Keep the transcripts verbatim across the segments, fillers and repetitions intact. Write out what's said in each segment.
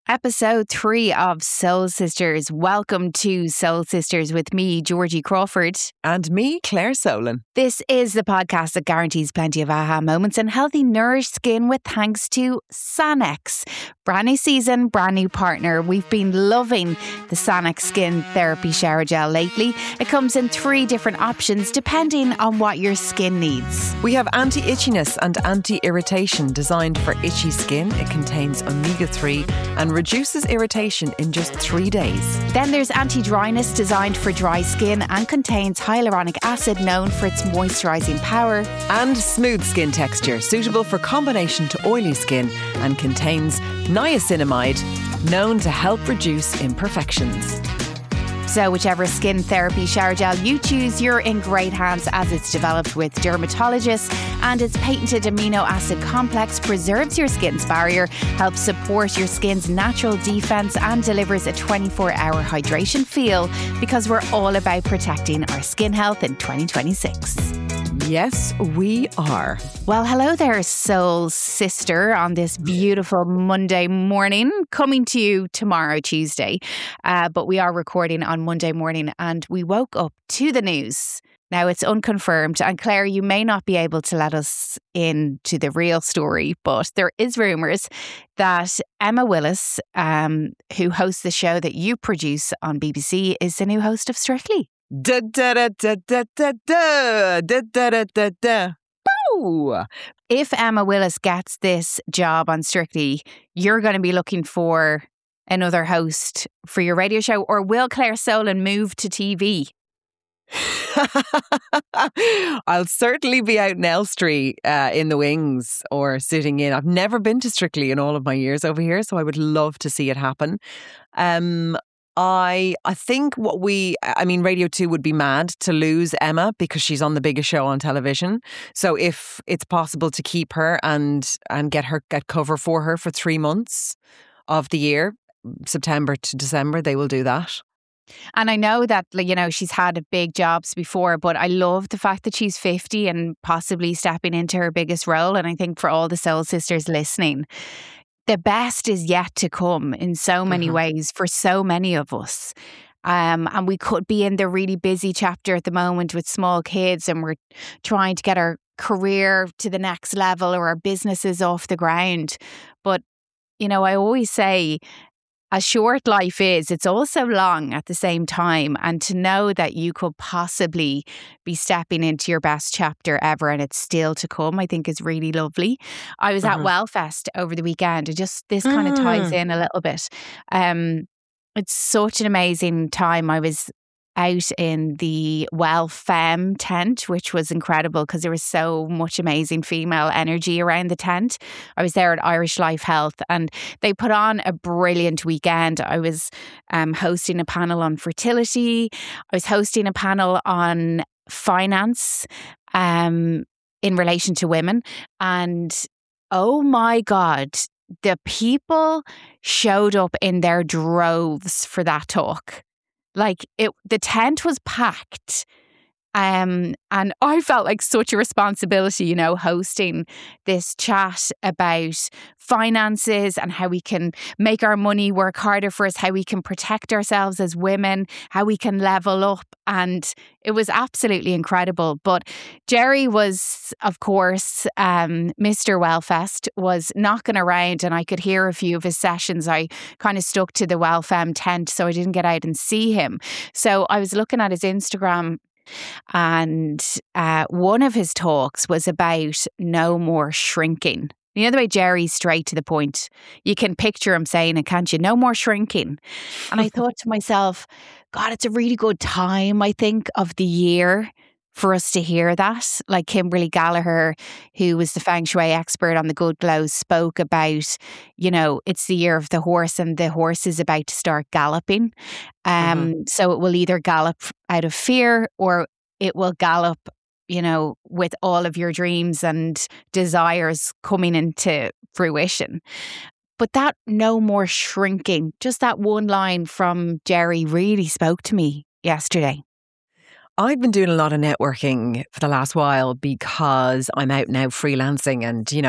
Episode three of Soul Sisters. Welcome to Soul Sisters with me, Georgie Crawford. And me, Claire Solon. This is the podcast that guarantees plenty of aha moments and healthy, nourished skin with thanks to Sanex. Brand new season, brand new partner. We've been loving the Sanex Skin Therapy Shower Gel lately. It comes in three different options depending on what your skin needs. We have anti-itchiness and anti-irritation designed for itchy skin. It contains omega three and reduces irritation in just three days. Then there's anti-dryness designed for dry skin and contains hyaluronic acid known for its moisturising power. And smooth skin texture suitable for combination to oily skin and contains niacinamide known to help reduce imperfections. So whichever skin therapy shower gel you choose, you're in great hands as it's developed with dermatologists, and its patented amino acid complex preserves your skin's barrier, helps support your skin's natural defense and delivers a twenty-four hour hydration feel, because we're all about protecting our skin health in twenty twenty-six. Yes, we are. Well, hello there, soul sister, on this beautiful Monday morning, coming to you tomorrow, Tuesday. Uh, but we are recording on Monday morning, and we woke up to the news. Now, it's unconfirmed, and Claire, you may not be able to let us into the real story, but there is rumours that Emma Willis, um, who hosts the show that you produce on B B C, is the new host of Strictly. Da da da da da da da da da da da da. Boo! If Emma Willis gets this job on Strictly, you're going to be looking for another host for your radio show, or will Claire Solon move to T V? I'll certainly be out in Elstree uh, in the wings or sitting in. I've never been to Strictly in all of my years over here, so I would love to see it happen. Um, I I think what we, I mean, Radio two would be mad to lose Emma because she's on the biggest show on television. So if it's possible to keep her and and get her get cover for her for three months of the year, September to December, they will do that. And I know that, you know, she's had big jobs before, but I love the fact that she's fifty and possibly stepping into her biggest role. And I think for all the Soul Sisters listening, the best is yet to come in so many mm-hmm. ways for so many of us. Um, and we could be in the really busy chapter at the moment with small kids, and we're trying to get our career to the next level or our businesses off the ground. But, you know, I always say, as short life is, it's also long at the same time. And to know that you could possibly be stepping into your best chapter ever and it's still to come, I think is really lovely. I was mm-hmm. at Wellfest over the weekend, and just this mm. kind of ties in a little bit. Um, it's such an amazing time. I was out in the Well Femme tent, which was incredible because there was so much amazing female energy around the tent. I was there at Irish Life Health, and they put on a brilliant weekend. I was um, hosting a panel on fertility. I was hosting a panel on finance um, in relation to women. And oh my God, the people showed up in their droves for that talk. Like it, the tent was packed. Um, and I felt like such a responsibility, you know, hosting this chat about finances and how we can make our money work harder for us, how we can protect ourselves as women, how we can level up. And it was absolutely incredible. But Jerry was, of course, um, Mister Wellfest, was knocking around, and I could hear a few of his sessions. I kind of stuck to the Wellfem tent, so I didn't get out and see him. So I was looking at his Instagram, and uh, one of his talks was about no more shrinking. You know the way Jerry's straight to the point. You can picture him saying it, can't you? No more shrinking. And I thought to myself, God, it's a really good time, I think, of the year for us to hear that. Like Kimberly Gallagher, who was the feng shui expert on The Good Glow, spoke about, you know, it's the year of the horse, and the horse is about to start galloping. Um, mm-hmm. So it will either gallop out of fear, or it will gallop, you know, with all of your dreams and desires coming into fruition. But that no more shrinking, just that one line from Jerry really spoke to me yesterday. I've been doing a lot of networking for the last while because I'm out now freelancing, and, you know,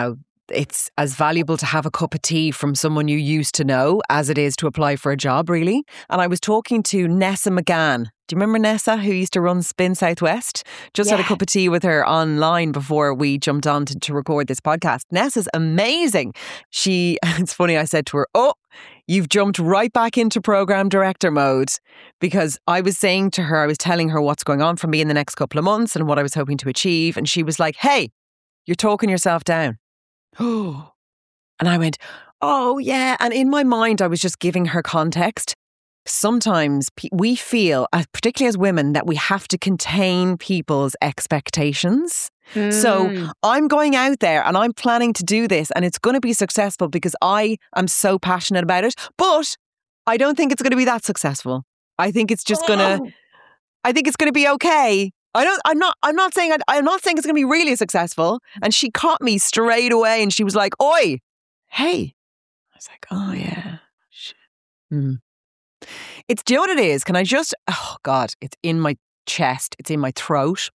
it's as valuable to have a cup of tea from someone you used to know as it is to apply for a job, really. And I was talking to Nessa McGann. Do you remember Nessa, who used to run Spin Southwest? Just Yeah. had a cup of tea with her online before we jumped on to, to record this podcast. Nessa's amazing. She, it's funny, I said to her, oh, you've jumped right back into program director mode, because I was saying to her, I was telling her what's going on for me in the next couple of months and what I was hoping to achieve. And she was like, hey, you're talking yourself down. Oh, and I went, oh yeah. And in my mind, I was just giving her context. Sometimes pe- we feel, uh, particularly as women, that we have to contain people's expectations. Mm. So I'm going out there and I'm planning to do this and it's going to be successful because I am so passionate about it. But I don't think it's going to be that successful. I think it's just going to, I think it's going to be okay. I don't, I'm not, I'm not saying, I'm not saying it's going to be really successful. And she caught me straight away and she was like, oi, hey. I was like, oh yeah. Shit. Hmm. It's, do you know what it is? Can I just, oh God, it's in my chest. It's in my throat.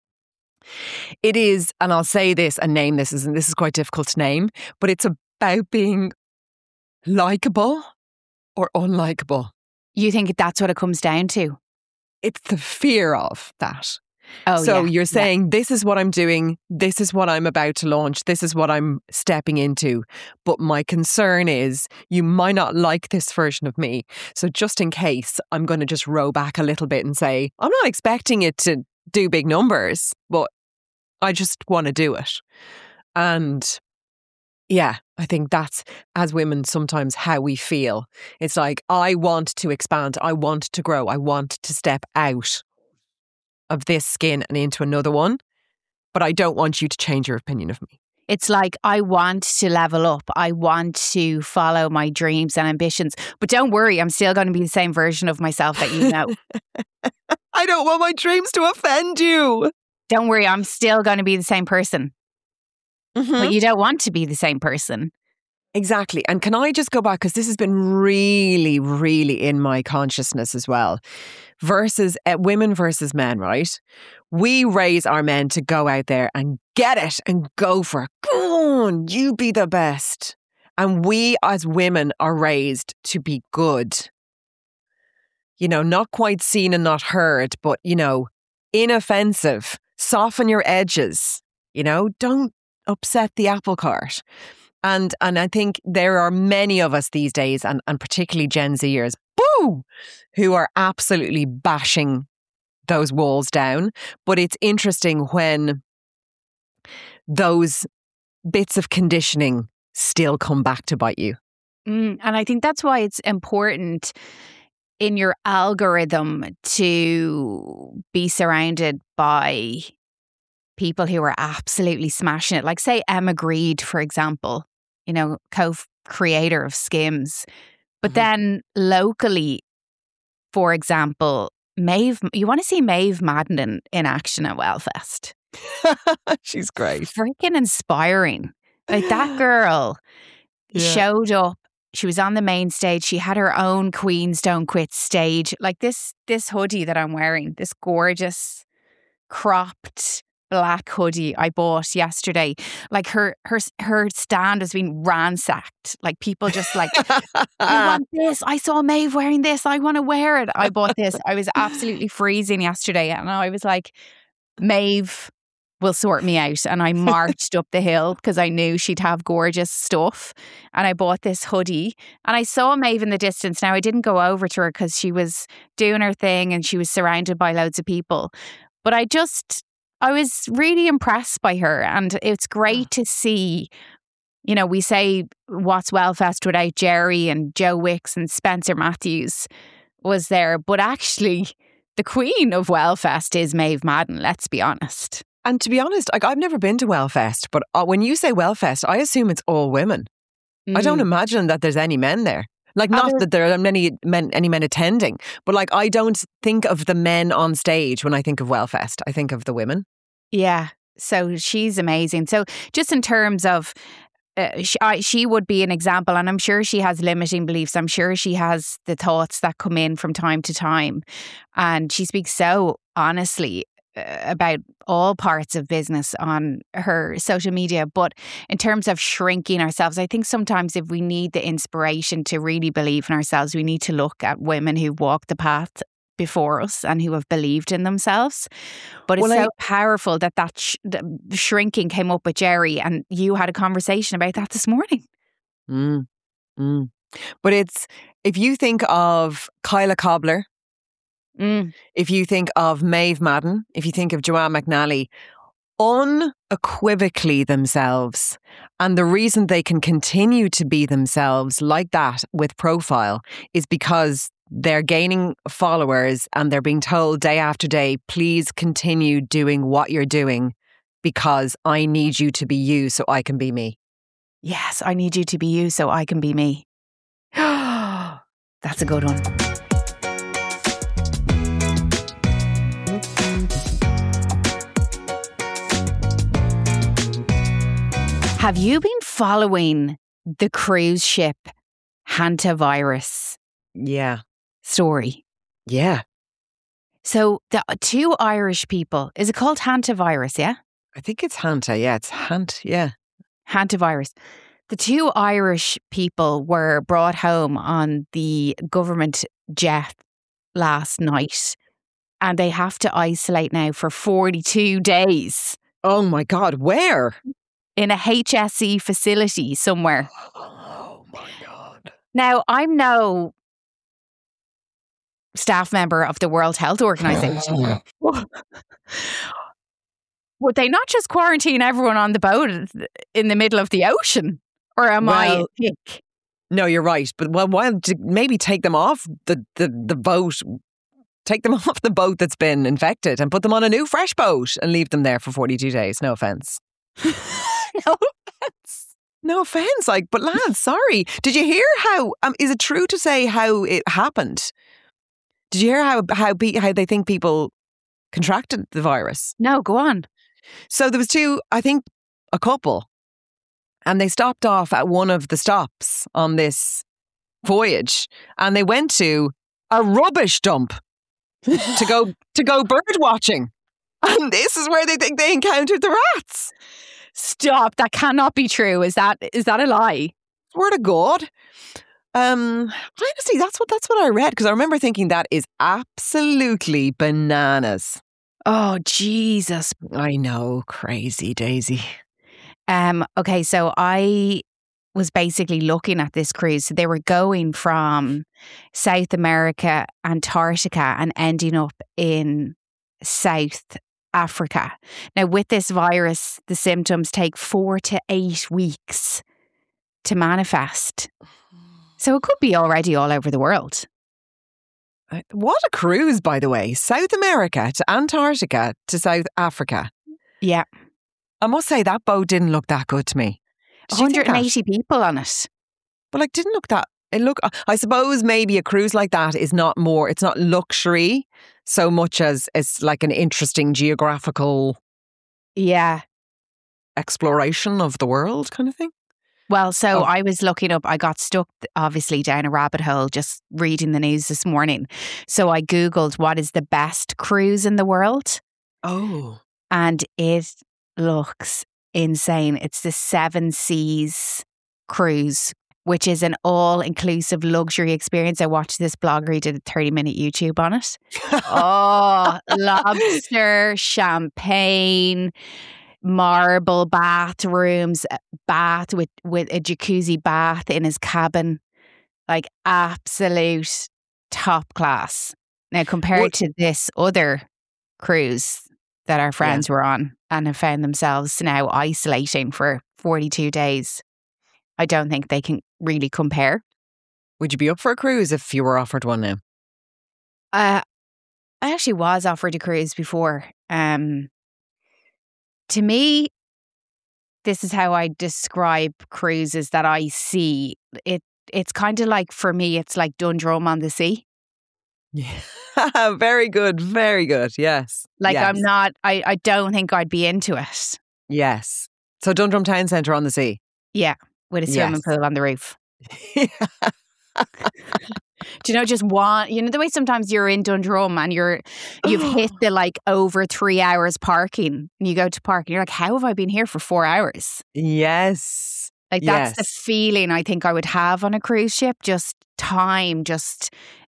It is, and I'll say this and name this, and this is quite difficult to name, but it's about being likable or unlikable. You think that's what it comes down to? It's the fear of that. Oh, so yeah. you're saying, yeah. this is what I'm doing. This is what I'm about to launch. This is what I'm stepping into. But my concern is you might not like this version of me. So just in case, I'm going to just row back a little bit and say, I'm not expecting it to do big numbers, but I just want to do it. And yeah, I think that's, as women, sometimes how we feel. It's like, I want to expand. I want to grow. I want to step out of this skin and into another one, but I don't want you to change your opinion of me. It's like, I want to level up. I want to follow my dreams and ambitions. But don't worry, I'm still going to be the same version of myself that you know. I don't want my dreams to offend you. Don't worry, I'm still going to be the same person. Mm-hmm. But you don't want to be the same person. Exactly. And can I just go back, because this has been really, really in my consciousness as well, versus uh, women versus men, right? We raise our men to go out there and get it and go for it. Go on, you be the best. And we as women are raised to be good. You know, not quite seen and not heard, but, you know, inoffensive, soften your edges, you know, don't upset the apple cart. And and I think there are many of us these days, and, and particularly Gen Zers, boo, who are absolutely bashing those walls down. But it's interesting when those bits of conditioning still come back to bite you. Mm, and I think that's why it's important in your algorithm to be surrounded by people who are absolutely smashing it. Like, say, Emma Grede, for example, you know, co-creator of Skims. But mm-hmm. then locally, for example, Maeve, you want to see Maeve Madden in action at Wellfest. She's great. Freaking inspiring. Like, that girl yeah. showed up. She was on the main stage. She had her own Queens Don't Quit stage. Like this, this hoodie that I'm wearing, this gorgeous cropped black hoodie I bought yesterday. Like her, her, her stand has been ransacked. Like people just like, I want this. I saw Maeve wearing this. I want to wear it. I bought this. I was absolutely freezing yesterday, and I was like, Maeve will sort me out. And I marched up the hill because I knew she'd have gorgeous stuff. And I bought this hoodie, and I saw Maeve in the distance. Now, I didn't go over to her because she was doing her thing and she was surrounded by loads of people. But I just, I was really impressed by her. And it's great to see, you know, we say, what's Wellfest without Jerry, and Joe Wicks and Spencer Matthews was there. But actually, the queen of Wellfest is Maeve Madden, let's be honest. And to be honest, like, I've never been to Wellfest, but uh, when you say Wellfest, I assume it's all women. Mm. I don't imagine that there's any men there. Like, not Other- that there are many men, any men attending, but like, I don't think of the men on stage when I think of Wellfest. I think of the women. Yeah. So she's amazing. So just in terms of, uh, she, I, she would be an example, and I'm sure she has limiting beliefs. I'm sure she has the thoughts that come in from time to time. And she speaks so honestly uh, about all parts of business on her social media. But in terms of shrinking ourselves, I think sometimes if we need the inspiration to really believe in ourselves, we need to look at women who walked the path before us and who have believed in themselves. But it's Well, I- so powerful that that sh- the shrinking came up with Jerry, and you had a conversation about that this morning. Mm, mm. But it's, if you think of Kyla Cobbler, Mm. if you think of Maeve Madden, if you think of Joanne McNally, unequivocally themselves. And the reason they can continue to be themselves like that with profile is because they're gaining followers and they're being told day after day, please continue doing what you're doing because I need you to be you so I can be me. Yes, I need you to be you so I can be me. That's a good one. Have you been following the cruise ship hantavirus Yeah. story? Yeah. So the two Irish people, is it called hantavirus, yeah? I think it's Hanta. Yeah, it's Hant. Yeah. Hantavirus. The two Irish people were brought home on the government jet last night, and they have to isolate now for forty-two days Oh my God. Where? in a H S E facility somewhere. Oh my God. Now, I'm no staff member of the World Health Organization. Would they not just quarantine everyone on the boat in the middle of the ocean? Or am Well, I thick? No, you're right. But well, why don't you maybe take them off the, the, the boat, take them off the boat that's been infected and put them on a new fresh boat and leave them there for forty-two days. No offense. No offense. No offense. Like, but lads, sorry. Did you hear how, um, is it true to say how it happened? Did you hear how, how, pe- how they think people contracted the virus? No, go on. So there was two, I think a couple, and they stopped off at one of the stops on this voyage and they went to a rubbish dump to go to go bird watching. And this is where they think they encountered the rats. Stop. That cannot be true. Is that is that a lie? Word of God. Um, honestly, that's what that's what I read because I remember thinking that is absolutely bananas. Oh, Jesus. I know, crazy Daisy. Um, okay, so I was basically looking at this cruise. So they were going from South America, Antarctica, and ending up in South Africa. Now, with this virus, the symptoms take four to eight weeks to manifest. So it could be already all over the world. Uh, What a cruise, by the way. South America to Antarctica to South Africa. Yeah. I must say that boat didn't look that good to me. Did you think one hundred eighty that? people on it. But like, didn't look that. It look. I suppose maybe a cruise like that is not more. It's not luxury so much as it's like an interesting geographical Yeah. exploration of the world kind of thing. Well, so Oh. I was looking up, I got stuck obviously down a rabbit hole just reading the news this morning. So I Googled what is the best cruise in the world, Oh, and it looks insane. It's the Seven Seas cruise, which is an all inclusive luxury experience. I watched this blogger who did a thirty minute YouTube on it. Oh, lobster, champagne, marble bathrooms, a bath with, with a jacuzzi bath in his cabin. Like absolute top class. Now, compared What- to this other cruise that our friends were on and have found themselves now isolating for forty-two days, I don't think they can really compare. would you be up for a cruise if you were offered one now? Uh, I actually was offered a cruise before. Um, to me, this is how I describe cruises that I see. It it's kind of like, for me, it's like Dundrum on the sea. Yeah, very good, very good. Yes, Like yes. I'm not. I I don't think I'd be into it. Yes. So Dundrum Town Centre on the sea. Yeah, with a swimming Yes. pool on the roof. Do Do you know, just one, you know, the way sometimes you're in Dundrum and you're, you've hit the like over three hours parking and you go to park and you're like, how have I been here for four hours? Yes. Like that's yes. the feeling I think I would have on a cruise ship. Just time, just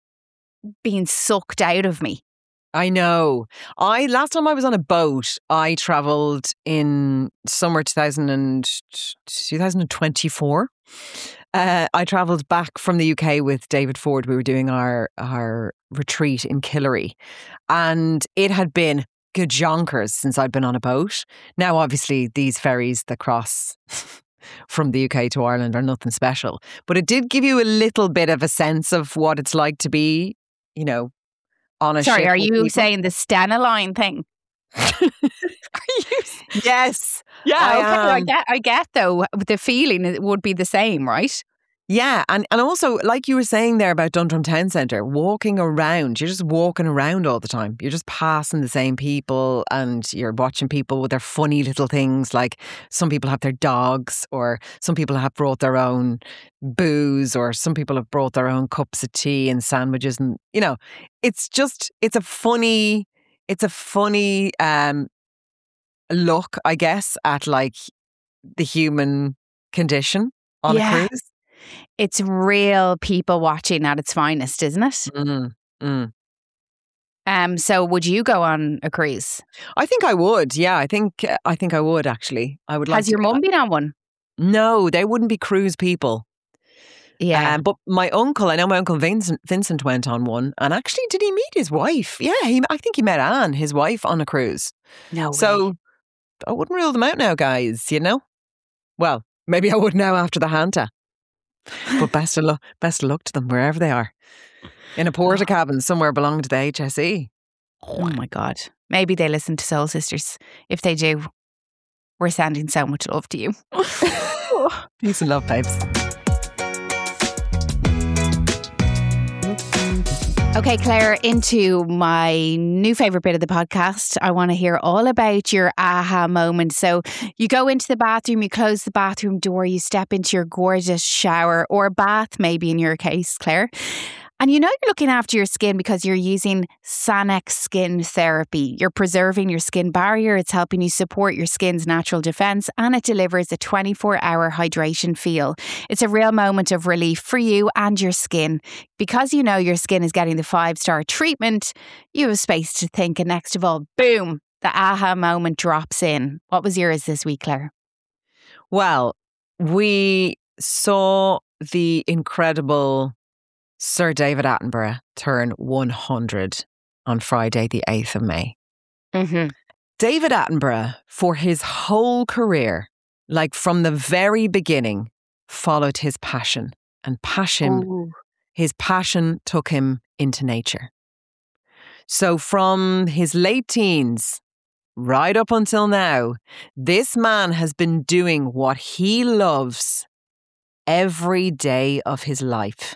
being sucked out of me. I know. I last time I was on a boat, I travelled in summer two thousand and, twenty twenty-four. Uh, I travelled back from the U K with David Ford. We were doing our our retreat in Killary, and it had been gajonkers since I'd been on a boat. Now, obviously, these ferries that cross from the U K to Ireland are nothing special, but it did give you a little bit of a sense of what it's like to be, you know, on a Sorry, ship. are you people. saying the Stena Line thing? Are you? Yes. Yeah, I okay. I am. get, I get though, the feeling it would be the same, right? Yeah, and, and also, like you were saying there about Dundrum Town Centre, walking around, you're just walking around all the time. You're just passing the same people and you're watching people with their funny little things, like some people have their dogs, or some people have brought their own booze, or some people have brought their own cups of tea and sandwiches. And, you know, it's just, it's a funny, it's a funny um, look, I guess, at like the human condition on Yeah. a cruise. It's real people watching at its finest, isn't it? Mm, mm. Um. So, would you go on a cruise? I think I would. Yeah, I think I think I would actually. I would like. Has your to, mum been on one? No, they wouldn't be cruise people. Yeah. Um, but my uncle, I know my uncle Vincent, Vincent went on one, and actually, did he meet his wife? Yeah, he, I think he met Anne, his wife, on a cruise. No So way. I wouldn't rule them out now, guys. You know. Well, maybe I would now after the Hanta. But best of luck, best of luck to them wherever they are. In a porta cabin somewhere belonging to the H S E. Oh my God. Maybe they listen to Soul Sisters. If they do, we're sending so much love to you. Peace and love, babes. Okay, Claire, into my new favourite bit of the podcast. I want to hear all about your aha moment. So you go into the bathroom, you close the bathroom door, you step into your gorgeous shower or bath, maybe in your case, Claire. And you know you're looking after your skin because you're using Sanex Skin Therapy. You're preserving your skin barrier, it's helping you support your skin's natural defence, and it delivers a twenty-four hour hydration feel. It's a real moment of relief for you and your skin. Because you know your skin is getting the five-star treatment, you have space to think, and next of all, boom, the aha moment drops in. What was yours this week, Claire? Well, we saw the incredible Sir David Attenborough turn one hundred on Friday, the eighth of May. Mm-hmm. David Attenborough, for his whole career, like from the very beginning, followed his passion. And passion, Ooh. his passion took him into nature. So from his late teens, right up until now, this man has been doing what he loves every day of his life.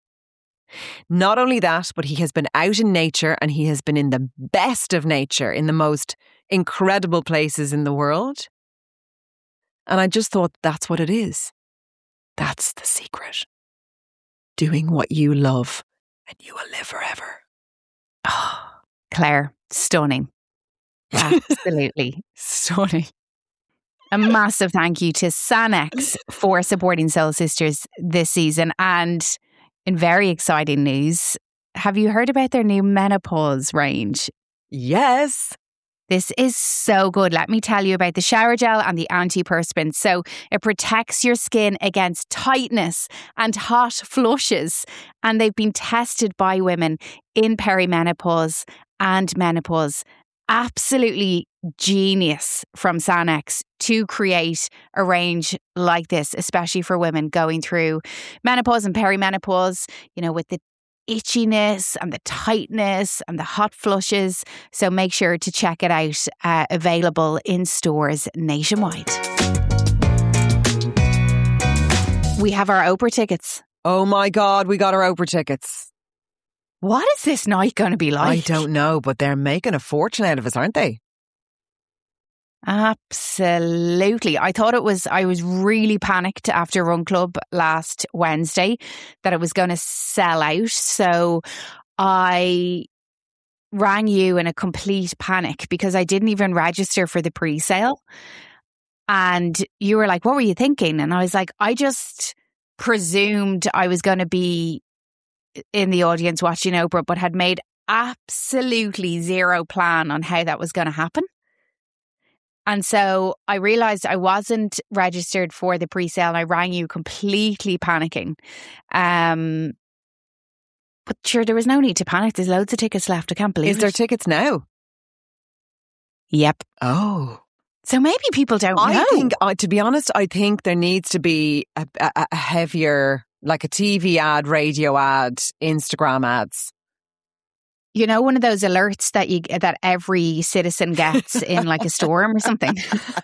Not only that, but he has been out in nature, and he has been in the best of nature, in the most incredible places in the world. And I just thought, that's what it is. That's the secret. Doing what you love, and you will live forever. Oh, Claire, stunning. Absolutely stunning. A massive thank you to Sanex for supporting Soul Sisters this season. And in very exciting news, have you heard about their new menopause range? Yes. This is so good. Let me tell you about the shower gel and the antiperspirant. So it protects your skin against tightness and hot flushes. And they've been tested by women in perimenopause and menopause. Absolutely genius from Sanex to create a range like this, especially for women going through menopause and perimenopause, you know, with the itchiness and the tightness and the hot flushes. So make sure to check it out. Uh, available in stores nationwide. We have our Oprah tickets. Oh my God, we got our Oprah tickets. What is this night going to be like? I don't know, but they're making a fortune out of us, aren't they? Absolutely. I thought it was, I was really panicked after Run Club last Wednesday that it was going to sell out. So I rang you in a complete panic because I didn't even register for the pre-sale. And you were like, what were you thinking? And I was like, I just presumed I was going to be in the audience watching Oprah, but had made absolutely zero plan on how that was going to happen. And so I realised I wasn't registered for the pre-sale and I rang you completely panicking. Um, but sure, there was no need to panic. There's loads of tickets left. I can't believe Is it. there tickets now? Yep. Oh. So maybe people don't I know. think, uh, to be honest, I think there needs to be a, a, a heavier, like a T V ad, radio ad, Instagram ads. You know, one of those alerts that you that every citizen gets in like a storm or something.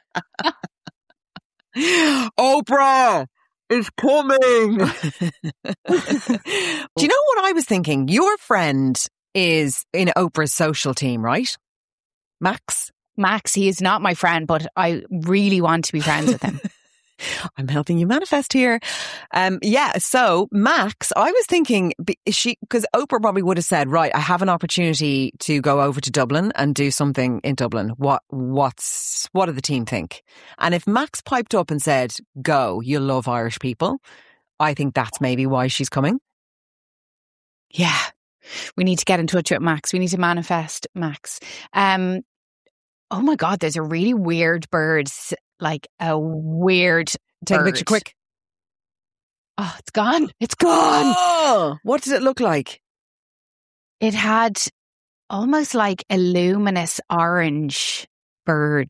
Oprah is coming. Do you know what I was thinking? Your friend is in Oprah's social team, right? Max? Max, he is not my friend, but I really want to be friends with him. I'm helping you manifest here. Um, yeah, so Max, I was thinking, she because Oprah probably would have said, right, I have an opportunity to go over to Dublin and do something in Dublin. What what's what do the team think? And if Max piped up and said, go, you'll love Irish people, I think that's maybe why she's coming. Yeah, we need to get in touch with Max. We need to manifest Max. Um, oh my God, there's a really weird bird. Like a weird Take bird. a picture quick. Oh, it's gone. It's gone. Oh, what does it look like? It had almost like a luminous orange bird.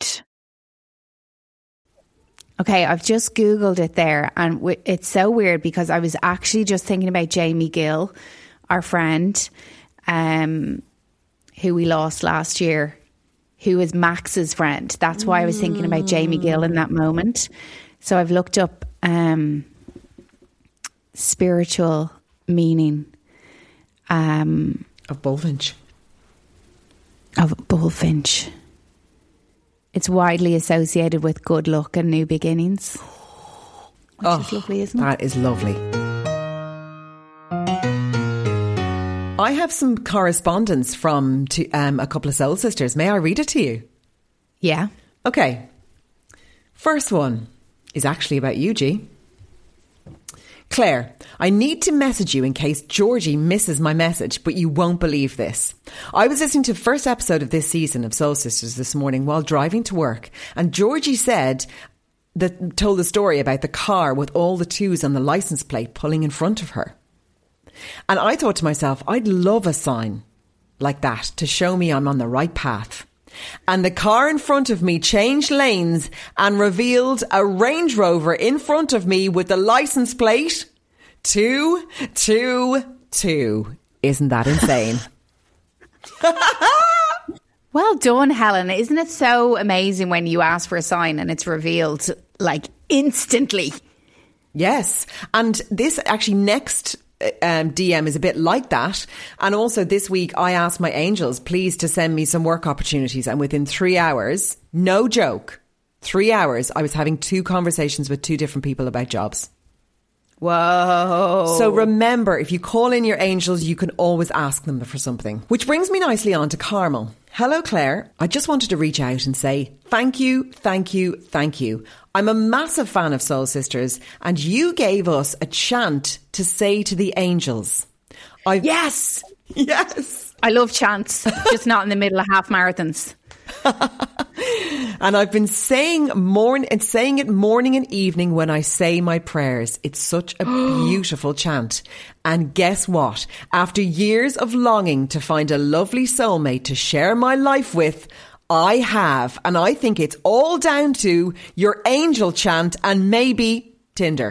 Okay, I've just Googled it there and w- it's so weird because I was actually just thinking about Jamie Gill, our friend, um, who we lost last year, who is Max's friend. That's why I was thinking about Jamie Gill in that moment. So I've looked up um, spiritual meaning um, of bullfinch. Of bullfinch. It's widely associated with good luck and new beginnings. Which oh, is lovely, isn't it? That is lovely. I have some correspondence from to, um, a couple of soul sisters. May I read it to you? Yeah. Okay. First one is actually about you, G. Claire, I need to message you in case Georgie misses my message, but you won't believe this. I was listening to the first episode of this season of Soul Sisters this morning while driving to work, and Georgie said that told the story about the car with all the twos on the license plate pulling in front of her. And I thought to myself, I'd love a sign like that to show me I'm on the right path. And the car in front of me changed lanes and revealed a Range Rover in front of me with the license plate two two two. Isn't that insane? Well done, Helen. Isn't it so amazing when you ask for a sign and it's revealed like instantly? Yes. And this actually next Um, D M is a bit like that. And also this week I asked my angels please to send me some work opportunities, and within three hours, no joke, three hours I was having two conversations with two different people about jobs. Whoa. So remember, if you call in your angels, you can always ask them for something. Which brings me nicely on to Carmel. Hello, Claire. I just wanted to reach out and say thank you, thank you, thank you. I'm a massive fan of Soul Sisters, and you gave us a chant to say to the angels. I've Yes. Yes. I love chants, just not in the middle of half marathons. And I've been saying morn and saying it morning and evening when I say my prayers. It's such a beautiful chant. And guess what? After years of longing to find a lovely soulmate to share my life with, I have. And I think it's all down to your angel chant and maybe Tinder.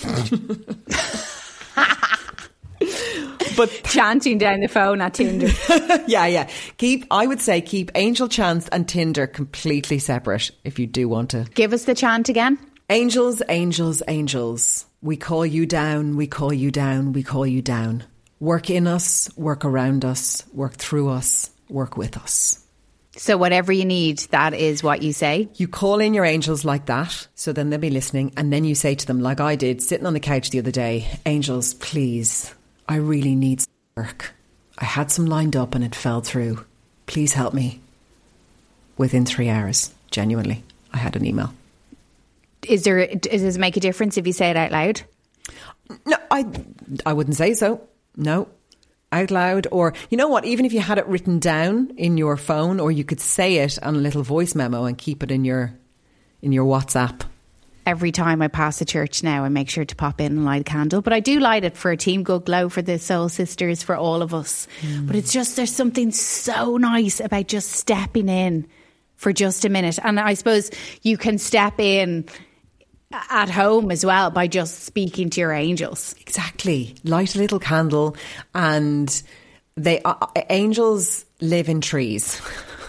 But chanting down the phone at Tinder. yeah, yeah. Keep, I would say keep angel chants and Tinder completely separate if you do want to. Give us the chant again. Angels, angels, angels. We call you down, we call you down, we call you down. Work in us, work around us, work through us, work with us. So whatever you need, that is what you say? You call in your angels like that, so then they'll be listening, and then you say to them, like I did, sitting on the couch the other day, angels, please, I really need some work. I had some lined up and it fell through. Please help me. Within three hours, genuinely, I had an email. Is there, does it make a difference if you say it out loud? No, I, I wouldn't say so. No. Out loud, or you know what, even if you had it written down in your phone, or you could say it on a little voice memo and keep it in your in your WhatsApp. Every time I pass a church now, I make sure to pop in and light a candle, but I do light it for a Team Good Glow, for the Soul Sisters, for all of us. Mm. But it's just, there's something so nice about just stepping in for just a minute. And I suppose you can step in at home as well by just speaking to your angels. Exactly. Light a little candle, and they uh, angels live in trees.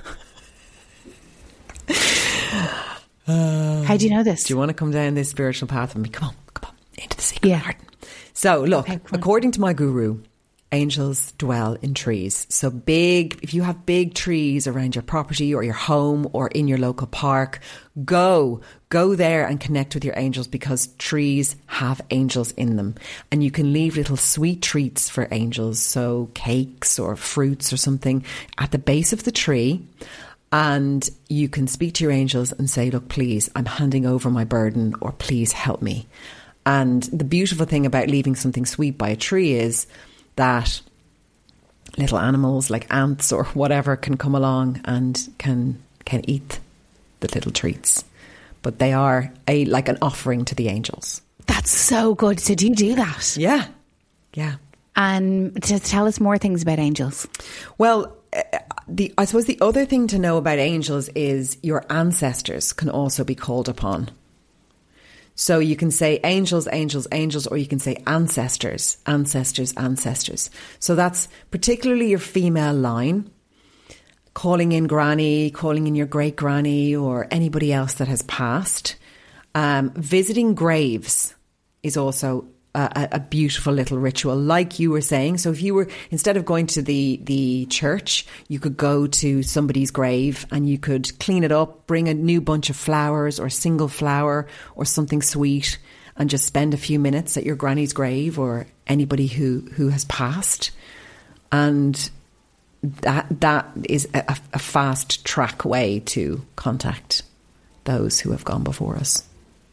uh, How do you know this? Do you want to come down this spiritual path with me? Come on, come on, into the secret yeah. garden. So look, okay, according to my guru, angels dwell in trees. So big, if you have big trees around your property or your home or in your local park, go, go there and connect with your angels, because trees have angels in them. And you can leave little sweet treats for angels, so cakes or fruits or something at the base of the tree. And you can speak to your angels and say, look, please, I'm handing over my burden, or please help me. And the beautiful thing about leaving something sweet by a tree is that little animals like ants or whatever can come along and can can eat the little treats. But they are a like an offering to the angels. That's so good. So do you do that? Yeah. Yeah. And just tell us more things about angels. Well, uh, the I suppose the other thing to know about angels is your ancestors can also be called upon. So you can say angels, angels, angels, or you can say ancestors, ancestors, ancestors. So that's particularly your female line, calling in granny, calling in your great granny, or anybody else that has passed. Um, visiting graves is also a, a beautiful little ritual, like you were saying. So if you were, instead of going to the, the church, you could go to somebody's grave and you could clean it up, bring a new bunch of flowers or a single flower or something sweet, and just spend a few minutes at your granny's grave or anybody who, who has passed. And that that is a, a fast track way to contact those who have gone before us.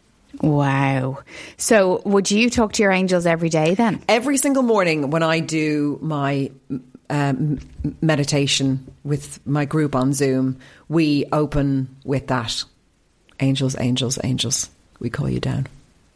Wow. So would you talk to your angels every day then? Every single morning when I do my um, meditation with my group on Zoom, we open with that. Angels, angels, angels, we call you down.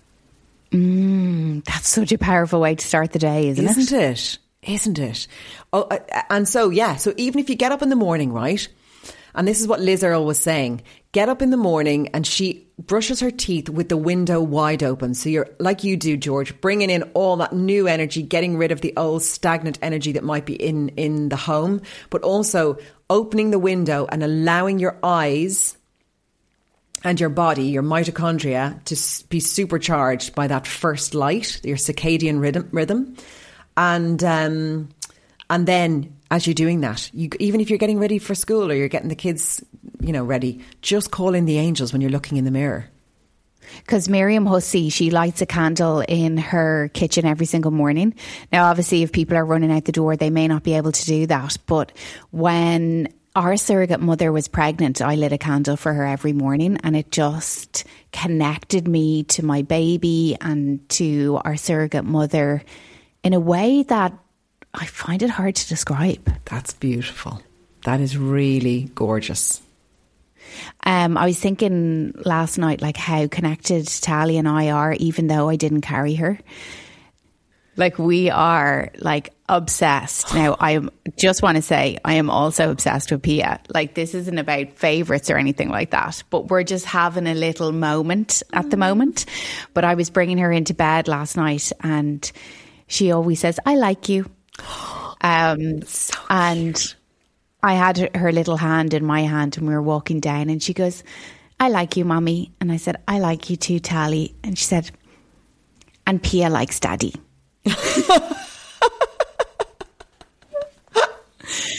Mm, that's such a powerful way to start the day, isn't, isn't it? Isn't it? Isn't it? Oh, and so, yeah, so even if you get up in the morning, right? And this is what Liz Earle was saying. Get up in the morning and she brushes her teeth with the window wide open. So you're like you do, George, bringing in all that new energy, getting rid of the old stagnant energy that might be in, in the home, but also opening the window and allowing your eyes and your body, your mitochondria, to be supercharged by that first light, your circadian rhythm. rhythm. And, um, and then as you're doing that, you, even if you're getting ready for school or you're getting the kids, you know, ready, just call in the angels when you're looking in the mirror. Because Miriam Hussey, she lights a candle in her kitchen every single morning. Now, obviously, if people are running out the door, they may not be able to do that. But when our surrogate mother was pregnant, I lit a candle for her every morning, and it just connected me to my baby and to our surrogate mother in a way that I find it hard to describe. That's beautiful. That is really gorgeous. Um, I was thinking last night, like how connected Tali and I are, even though I didn't carry her. Like we are like obsessed. Now, I just want to say I am also obsessed with Pia. Like this isn't about favourites or anything like that, but we're just having a little moment at the moment. But I was bringing her into bed last night and she always says, I like you. Um, so and cute. I had her little hand in my hand and we were walking down and she goes, I like you, Mommy. And I said, I like you too, Tali. And she said, and Pia likes Daddy. So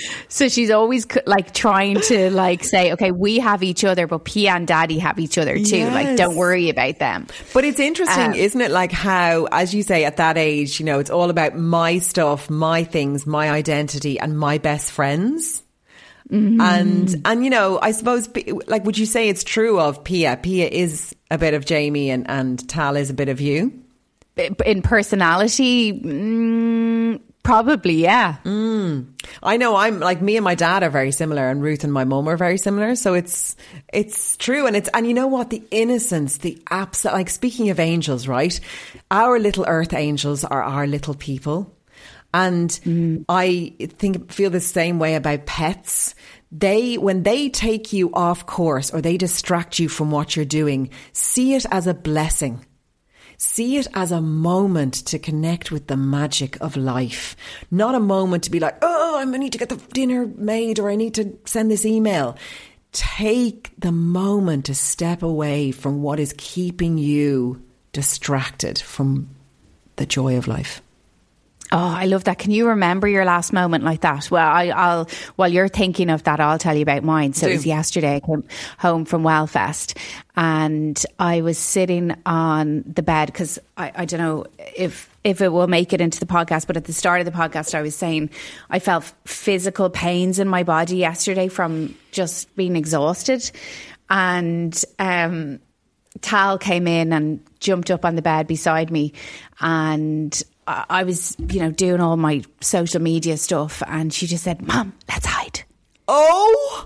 So she's always like trying to like say, okay, we have each other, but Pia and Daddy have each other too. Yes. Like, don't worry about them. But it's interesting, um, isn't it? Like how, as you say, at that age, you know, it's all about my stuff, my things, my identity and my best friends. Mm-hmm. And, and, you know, I suppose, like, would you say it's true of Pia? Pia is a bit of Jamie and, and Tal is a bit of you? In personality, mm, probably, yeah. Mm. I know I'm like, me and my dad are very similar, and Ruth and my mum are very similar. So it's, it's true. And it's, and you know what? The innocence, the absolute, like speaking of angels, right? Our little earth angels are our little people. And mm. I think, feel the same way about pets. They, when they take you off course or they distract you from what you're doing, see it as a blessing. See it as a moment to connect with the magic of life. Not a moment to be like, oh, I need to get the dinner made or I need to send this email. Take the moment to step away from what is keeping you distracted from the joy of life. Oh, I love that. Can you remember your last moment like that? Well, I, I'll, while you're thinking of that, I'll tell you about mine. So Do. It was yesterday. I came home from Wellfest and I was sitting on the bed because I, I don't know if, if it will make it into the podcast, but at the start of the podcast, I was saying I felt physical pains in my body yesterday from just being exhausted. And, um, Tal came in and jumped up on the bed beside me and I was, you know, doing all my social media stuff and she just said, Mom, let's hide. Oh!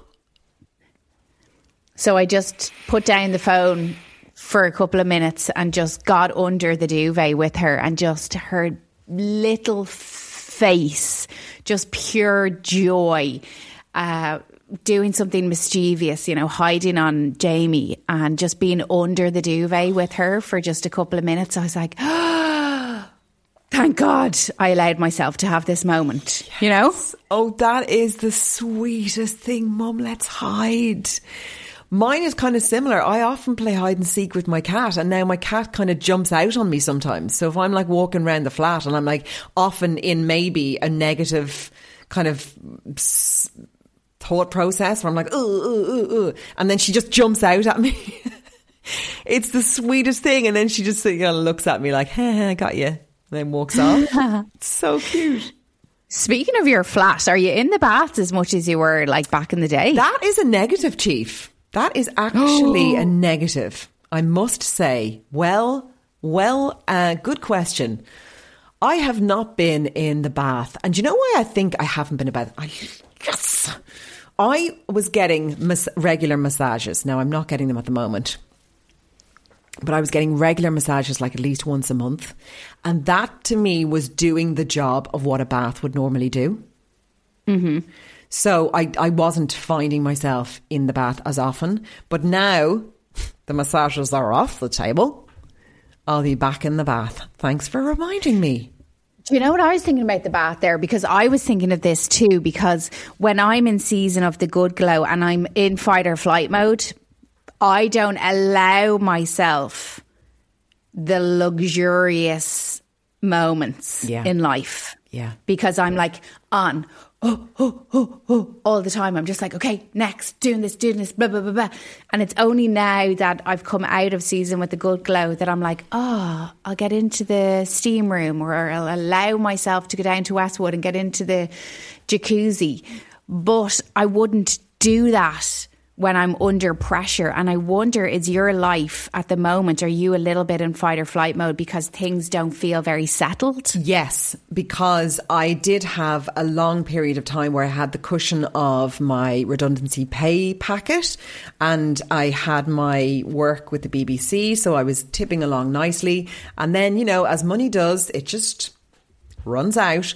So I just put down the phone for a couple of minutes and just got under the duvet with her and just her little face, just pure joy, uh, doing something mischievous, you know, hiding on Jamie and just being under the duvet with her for just a couple of minutes. I was like, oh, thank God I allowed myself to have this moment, yes. You know? Oh, that is the sweetest thing, Mum. Let's hide. Mine is kind of similar. I often play hide and seek with my cat and now my cat kind of jumps out on me sometimes. So if I'm like walking around the flat and I'm like often in maybe a negative kind of thought process where I'm like, ooh, ooh, ooh, ooh, and then she just jumps out at me. It's the sweetest thing. And then she just you know, looks at me like, hey, I got you. And then walks off. It's so cute. Speaking of your flat, are you in the bath as much as you were like back in the day? That is a negative, Chief. That is actually a negative, I must say. Well, well, uh, good question. I have not been in the bath. And do you know why I think I haven't been in the bath? I, yes! I was getting mas- regular massages. Now, I'm not getting them at the moment. But I was getting regular massages like at least once a month. And that to me was doing the job of what a bath would normally do. Mm-hmm. So I, I wasn't finding myself in the bath as often. But now the massages are off the table. I'll be back in the bath. Thanks for reminding me. Do you know what I was thinking about the bath there? Because I was thinking of this too. Because when I'm in season of the good glow and I'm in fight or flight mode, I don't allow myself the luxurious moments yeah. in life. Yeah. Because I'm like on, oh, oh, oh, oh, all the time. I'm just like, okay, next, doing this, doing this, blah, blah, blah, blah. And it's only now that I've come out of season with the good glow that I'm like, oh, I'll get into the steam room or I'll allow myself to go down to Westwood and get into the jacuzzi. But I wouldn't do that when I'm under pressure. And I wonder, is your life at the moment, are you a little bit in fight or flight mode because things don't feel very settled? Yes, because I did have a long period of time where I had the cushion of my redundancy pay packet and I had my work with the B B C, so I was tipping along nicely. And then, you know, as money does, it just runs out.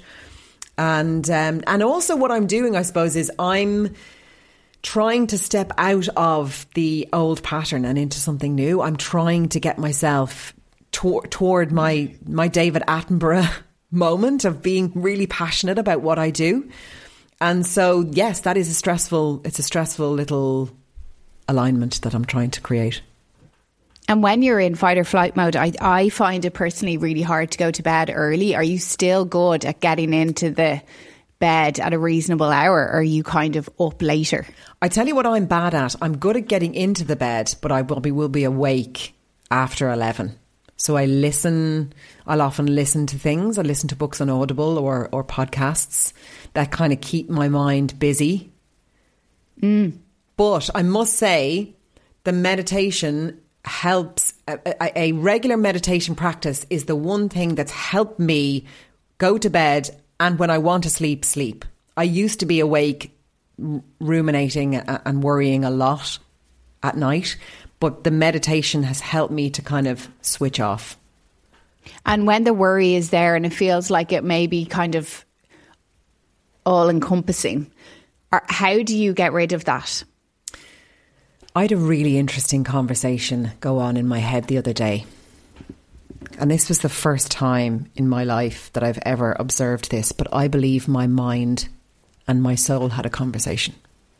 And um, and also what I'm doing, I suppose, is I'm trying to step out of the old pattern and into something new. I'm trying to get myself to- toward my my David Attenborough moment of being really passionate about what I do. And so, yes, that is a stressful, it's a stressful little alignment that I'm trying to create. And when you're in fight or flight mode, I, I find it personally really hard to go to bed early. Are you still good at getting into the bed at a reasonable hour, or are you kind of up later? I tell you what I'm bad at. I'm good at getting into the bed, but I will be, will be awake after eleven. So I listen, I'll often listen to things. I listen to books on Audible or, or podcasts that kind of keep my mind busy. Mm. But I must say, the meditation helps. A, a, a regular meditation practice is the one thing that's helped me go to bed, and when I want to sleep, sleep. I used to be awake ruminating and worrying a lot at night, but the meditation has helped me to kind of switch off. And when the worry is there and it feels like it may be kind of all-encompassing, how do you get rid of that? I had a really interesting conversation go on in my head the other day. And this was the first time in my life that I've ever observed this, but I believe my mind and my soul had a conversation.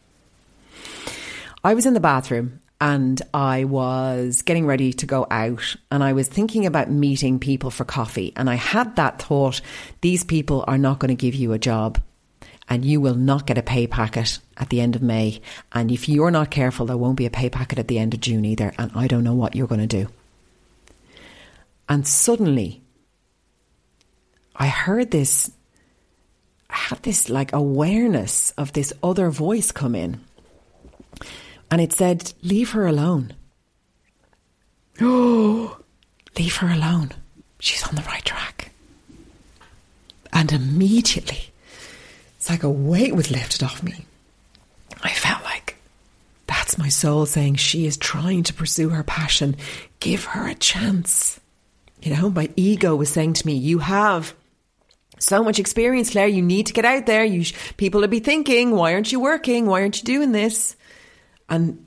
I was in the bathroom and I was getting ready to go out, and I was thinking about meeting people for coffee. And I had that thought, these people are not going to give you a job, and you will not get a pay packet at the end of May. And if you're not careful, there won't be a pay packet at the end of June either. And I don't know what you're going to do. And suddenly, I heard this, I had this like awareness of this other voice come in. And it said, leave her alone. Oh, leave her alone. She's on the right track. And immediately, it's like a weight was lifted off me. I felt like that's my soul saying she is trying to pursue her passion. Give her a chance. You know, my ego was saying to me, you have so much experience, Claire. You need to get out there. You sh- people will be thinking, why aren't you working? Why aren't you doing this? And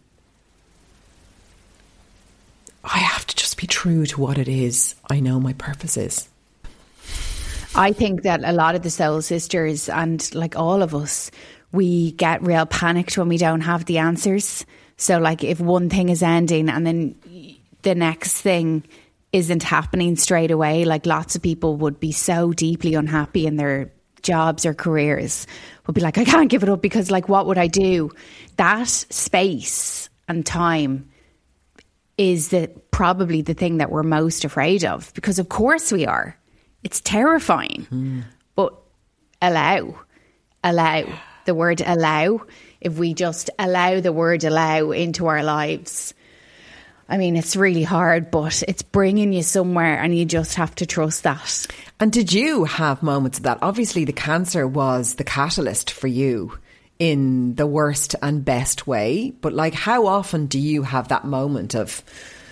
I have to just be true to what it is I know my purpose is. I think that a lot of the soul sisters, and like all of us, we get real panicked when we don't have the answers. So like if one thing is ending and then the next thing isn't happening straight away, like lots of people would be so deeply unhappy in their jobs or careers, would be like, I can't give it up because like, what would I do? That space and time is the probably the thing that we're most afraid of, because of course we are. It's terrifying. Mm. But allow, allow, the word allow, if we just allow the word allow into our lives, I mean, it's really hard, but it's bringing you somewhere and you just have to trust that. And did you have moments of that? Obviously, the cancer was the catalyst for you in the worst and best way. But like, how often do you have that moment of,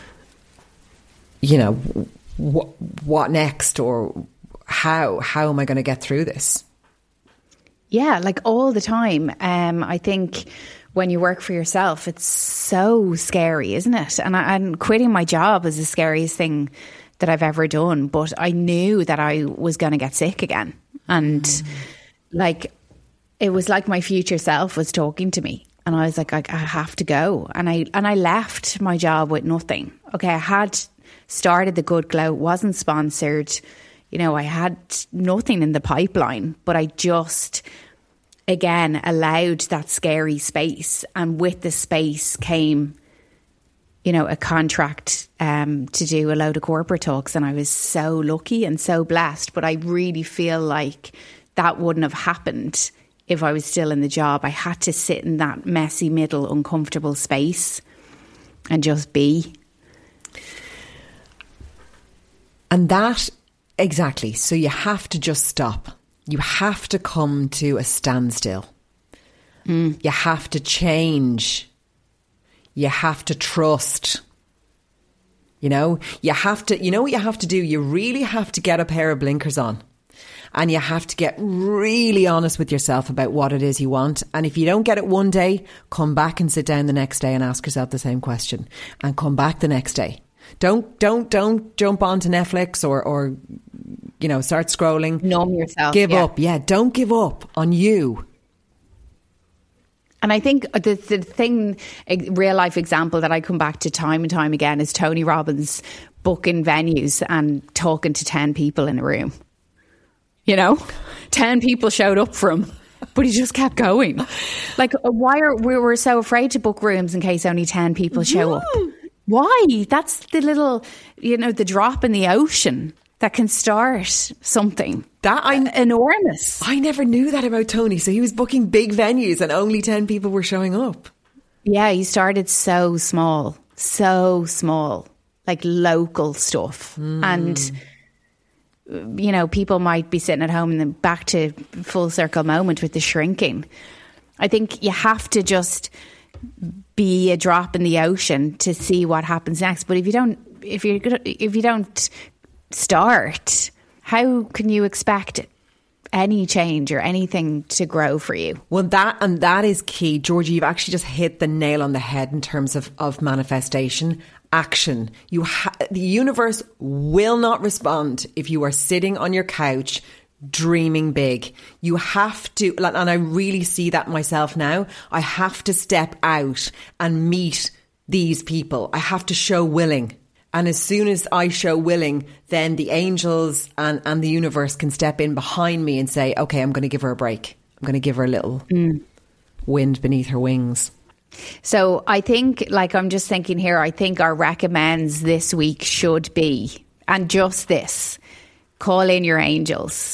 you know, what, what next, or how, how am I going to get through this? Yeah, like all the time. Um, I think when you work for yourself, it's so scary, isn't it? And, I, and quitting my job is the scariest thing that I've ever done. But I knew that I was going to get sick again. And mm. like, it was like my future self was talking to me. And I was like, I, I have to go. And I, and I left my job with nothing. Okay, I had started the Good Glow, wasn't sponsored. You know, I had nothing in the pipeline, but I just, again, allowed that scary space. And with the space came, you know, a contract um, to do a load of corporate talks. And I was so lucky and so blessed. But I really feel like that wouldn't have happened if I was still in the job. I had to sit in that messy middle, uncomfortable space and just be. And that, exactly. So you have to just stop. You have to come to a standstill. Mm. You have to change. You have to trust. You know, you have to, you know what you have to do? You really have to get a pair of blinkers on. And you have to get really honest with yourself about what it is you want. And if you don't get it one day, come back and sit down the next day and ask yourself the same question. And come back the next day. Don't, don't, don't jump onto Netflix or, or, you know, start scrolling. Numb yourself. Give yeah. up. Yeah. Don't give up on you. And I think the, the thing, a real life example that I come back to time and time again is Tony Robbins booking venues and talking to ten people in a room. you know? ten people showed up for him, but he just kept going. Like, why are we were so afraid to book rooms in case only ten people show up? Why? That's the little, you know, the drop in the ocean that can start something that I enormous. I never knew that about Tony. So he was booking big venues and only ten people were showing up. Yeah, he started so small, so small, like local stuff. Mm. And, you know, people might be sitting at home and then back to full circle moment with the shrinking. I think you have to just be a drop in the ocean to see what happens next. But if you don't, if you if you don't start, how can you expect any change or anything to grow for you? Well, that and that is key. Georgie, you've actually just hit the nail on the head in terms of, of manifestation. Action. You ha- the universe will not respond if you are sitting on your couch dreaming big. You have to, and I really see that myself now, I have to step out and meet these people. I have to show willing. And as soon as I show willing, then the angels and, and the universe can step in behind me and say, okay, I'm going to give her a break. I'm going to give her a little mm. wind beneath her wings. So I think, like, I'm just thinking here, I think our recommends this week should be, and just this, call in your angels.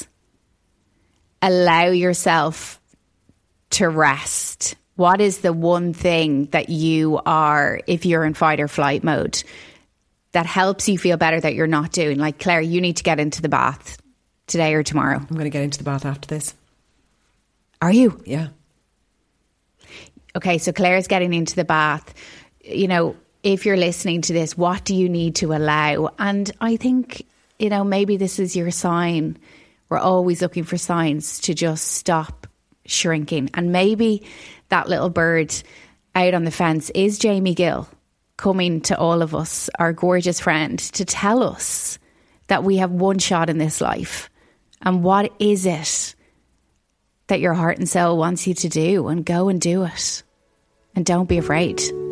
Allow yourself to rest. What is the one thing that you are, if you're in fight or flight mode, that helps you feel better that you're not doing? Like, Claire, you need to get into the bath today or tomorrow. I'm going to get into the bath after this. Are you? Yeah. Okay, so Claire's getting into the bath. You know, if you're listening to this, what do you need to allow? And I think, you know, maybe this is your sign. We're always looking for signs to just stop shrinking. And maybe that little bird out on the fence is Jamie Gill, coming to all of us, our gorgeous friend, to tell us that we have one shot in this life. And what is it that your heart and soul wants you to do? And go and do it. And don't be afraid.